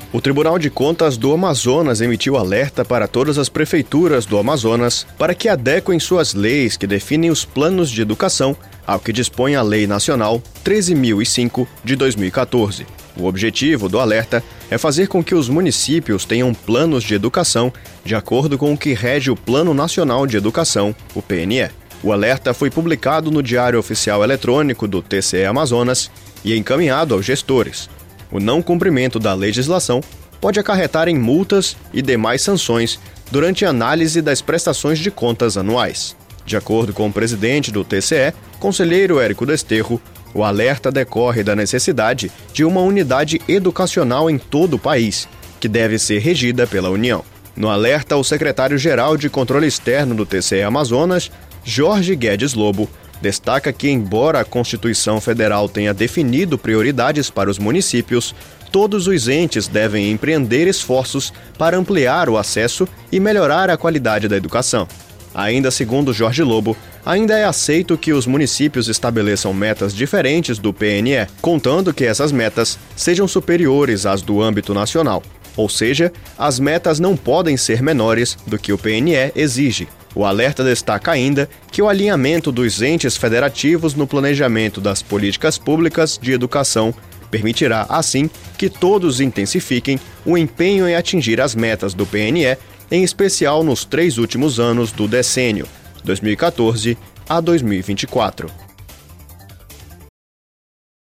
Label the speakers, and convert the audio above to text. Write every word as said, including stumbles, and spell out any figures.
Speaker 1: O Tribunal de Contas do Amazonas emitiu alerta para todas as prefeituras do Amazonas para que adequem suas leis que definem os planos de educação ao que dispõe a Lei Nacional treze mil e cinco de dois mil e quatorze. O objetivo do alerta é fazer com que os municípios tenham planos de educação de acordo com o que rege o Plano Nacional de Educação, o P N E. O alerta foi publicado no Diário Oficial Eletrônico do T C E Amazonas e encaminhado aos gestores. O não cumprimento da legislação pode acarretar em multas e demais sanções durante a análise das prestações de contas anuais. De acordo com o presidente do T C E, conselheiro Érico Desterro, o alerta decorre da necessidade de uma unidade educacional em todo o país, que deve ser regida pela União. No alerta, o secretário-geral de Controle Externo do T C E Amazonas, Jorge Guedes Lobo, destaca que, embora a Constituição Federal tenha definido prioridades para os municípios, todos os entes devem empreender esforços para ampliar o acesso e melhorar a qualidade da educação. Ainda segundo Jorge Lobo, ainda é aceito que os municípios estabeleçam metas diferentes do P N E, contando que essas metas sejam superiores às do âmbito nacional. Ou seja, as metas não podem ser menores do que o P N E exige. O alerta destaca ainda que o alinhamento dos entes federativos no planejamento das políticas públicas de educação permitirá, assim, que todos intensifiquem o empenho em atingir as metas do P N E, em especial nos três últimos anos do decênio, dois mil e quatorze a dois mil e vinte e quatro.